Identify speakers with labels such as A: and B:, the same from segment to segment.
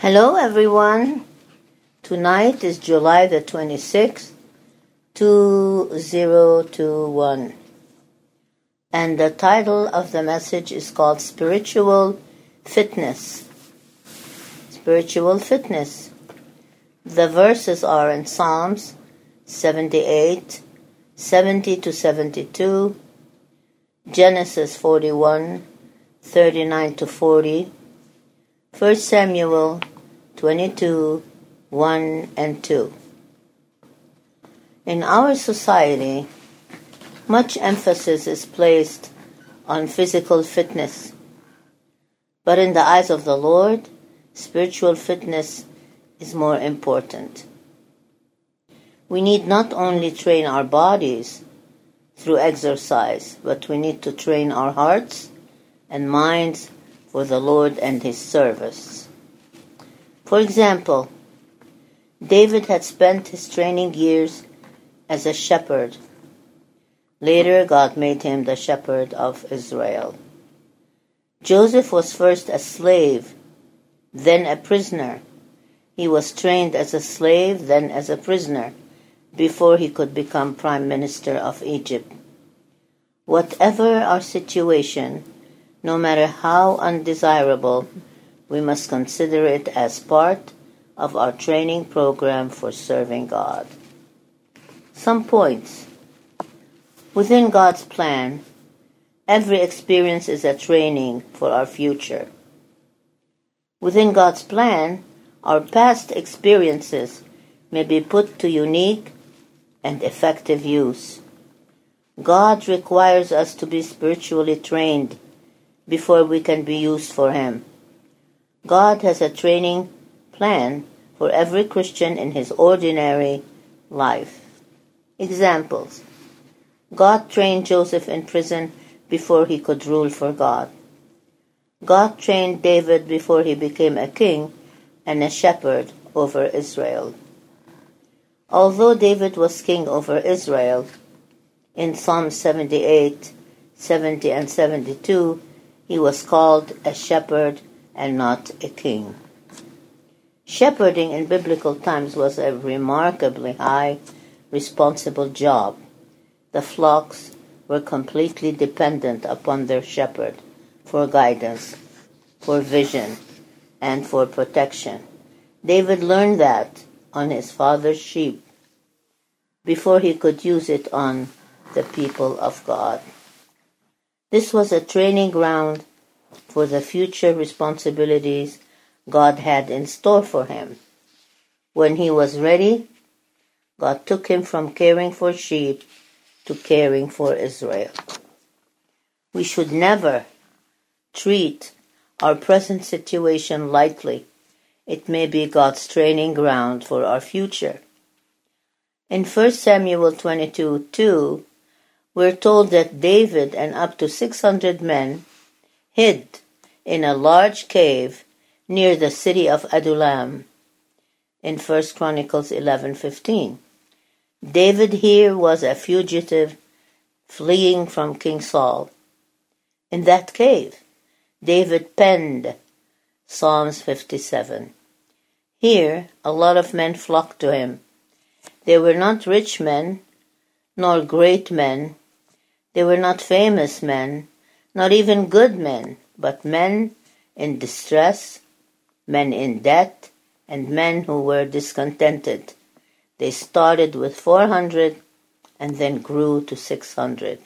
A: Hello everyone. Tonight is July the 26th, 2021. And the title of the message is called Spiritual Fitness. Spiritual Fitness. The verses are in Psalms 78, 70 to 72, Genesis 41, 39 to 40, 1 Samuel 22, 1 and 2. In our society, much emphasis is placed on physical fitness. But in the eyes of the Lord, spiritual fitness is more important. We need not only train our bodies through exercise, but we need to train our hearts and minds for the Lord and His service. For example, David had spent his training years as a shepherd. Later, God made him the shepherd of Israel. Joseph was first a slave, then a prisoner. He was trained as a slave, then as a prisoner, before he could become prime minister of Egypt. Whatever our situation, no matter how undesirable, we must consider it as part of our training program for serving God. Some points. Within God's plan, every experience is a training for our future. Within God's plan, our past experiences may be put to unique and effective use. God requires us to be spiritually trained before we can be used for Him. God has a training plan for every Christian in his ordinary life. Examples. God trained Joseph in prison before he could rule for God. God trained David before he became a king and a shepherd over Israel. Although David was king over Israel, in Psalm 78, 70 and 72, he was called a shepherd and not a king. Shepherding in biblical times was a remarkably high, responsible job. The flocks were completely dependent upon their shepherd for guidance, for vision, and for protection. David learned that on his father's sheep before he could use it on the people of God. This was a training ground for the future responsibilities God had in store for him. When he was ready, God took him from caring for sheep to caring for Israel. We should never treat our present situation lightly. It may be God's training ground for our future. In 1 Samuel 22:2, we're told that David and up to 600 men hid in a large cave near the city of Adullam in 1 Chronicles 11:15. David here was a fugitive fleeing from King Saul. In that cave, David penned Psalms 57. Here, a lot of men flocked to him. They were not rich men, nor great men. They were not famous men, not even good men, but men in distress, men in debt, and men who were discontented. They started with 400 and then grew to 600.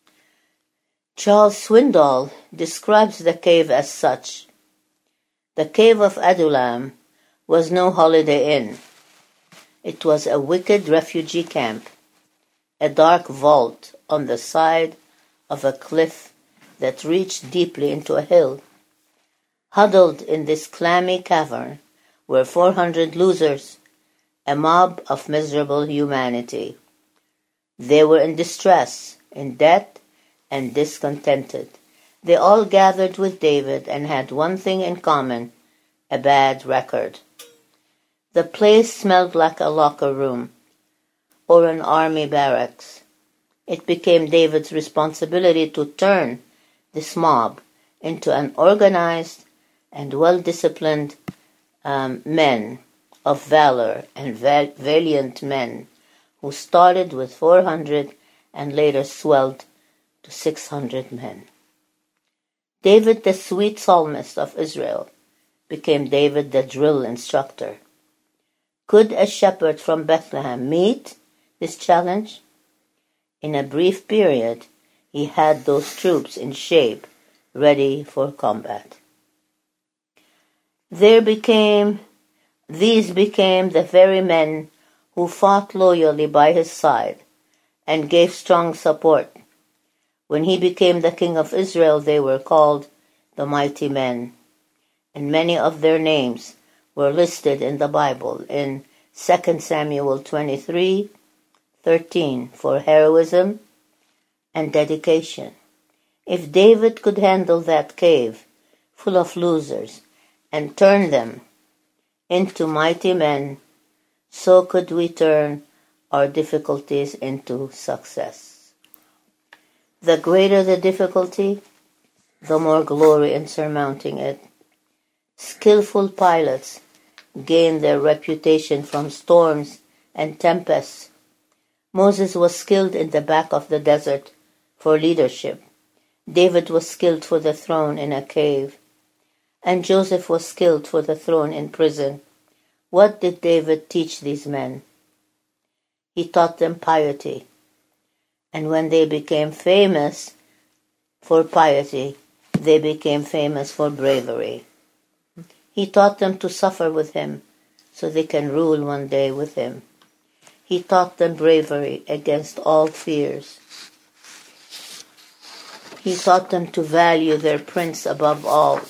A: Charles Swindoll describes the cave as such. The cave of Adullam was no Holiday Inn. It was a wicked refugee camp, a dark vault on the side of a cliff that reached deeply into a hill. Huddled in this clammy cavern were 400 losers, a mob of miserable humanity. They were in distress, in debt, and discontented. They all gathered with David and had one thing in common, a bad record. The place smelled like a locker room or an army barracks. It became David's responsibility to turn this mob into an organized and well-disciplined men of valor and valiant men who started with 400 and later swelled to 600 men. David, the sweet psalmist of Israel, became David, the drill instructor. Could a shepherd from Bethlehem meet this challenge? In a brief period, he had those troops in shape, ready for combat. These became the very men who fought loyally by his side and gave strong support. When he became the king of Israel, they were called the mighty men, and many of their names were listed in the Bible in 2 Samuel 23:13 for heroism and dedication. If David could handle that cave full of losers and turn them into mighty men, so could we turn our difficulties into success. The greater the difficulty, the more glory in surmounting it. Skillful pilots gain their reputation from storms and tempests. Moses was skilled in the back of the desert for leadership. David was skilled for the throne in a cave. And Joseph was skilled for the throne in prison. What did David teach these men? He taught them piety. And when they became famous for piety, they became famous for bravery. He taught them to suffer with him so they can rule one day with him. He taught them bravery against all fears. He taught them to value their prince above all.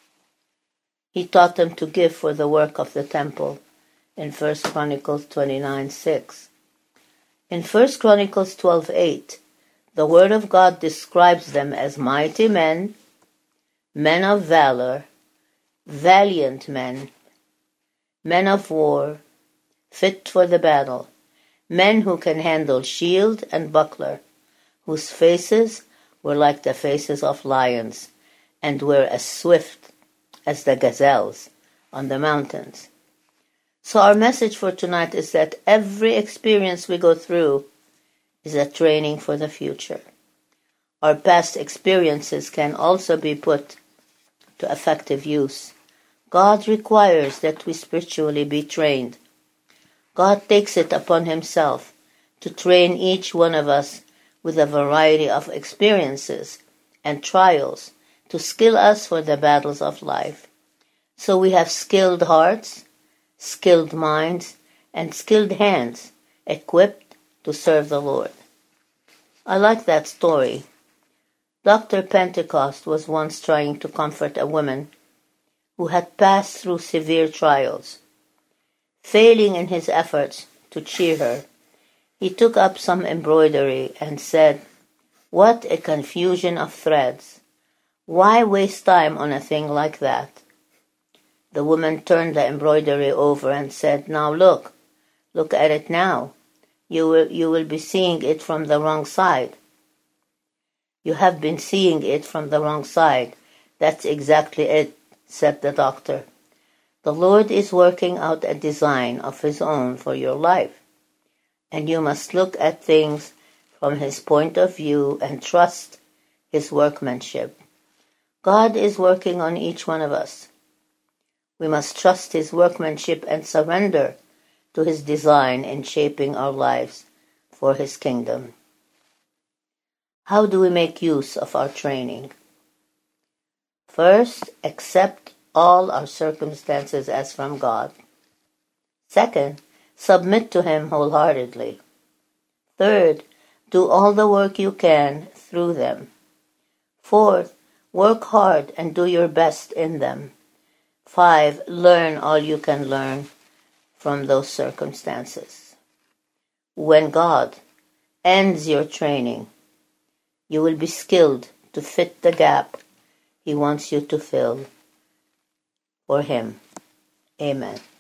A: He taught them to give for the work of the temple in 1 Chronicles 29:6. In 1 Chronicles 12:8, the Word of God describes them as mighty men, men of valor, valiant men, men of war, fit for the battle, men who can handle shield and buckler, whose faces were like the faces of lions and were as swift as the gazelles on the mountains. So our message for tonight is that every experience we go through is a training for the future. Our past experiences can also be put to effective use. God requires that we spiritually be trained. God takes it upon himself to train each one of us with a variety of experiences and trials to skill us for the battles of life. So we have skilled hearts, skilled minds, and skilled hands equipped to serve the Lord. I like that story. Dr. Pentecost was once trying to comfort a woman who had passed through severe trials. Failing in his efforts to cheer her, he took up some embroidery and said, "What a confusion of threads! Why waste time on a thing like that?" The woman turned the embroidery over and said, "Now look at it now. You will be seeing it from the wrong side." "You have been seeing it from the wrong side. That's exactly it," said the doctor. "The Lord is working out a design of his own for your life, and you must look at things from his point of view and trust his workmanship. God is working on each one of us. We must trust his workmanship and surrender to his design in shaping our lives for his kingdom." How do we make use of our training? First, accept all our circumstances as from God. Second, submit to him wholeheartedly. Third, do all the work you can through them. Fourth, work hard and do your best in them. 5, learn all you can learn from those circumstances. When God ends your training, you will be skilled to fit the gap he wants you to fill for him. Amen.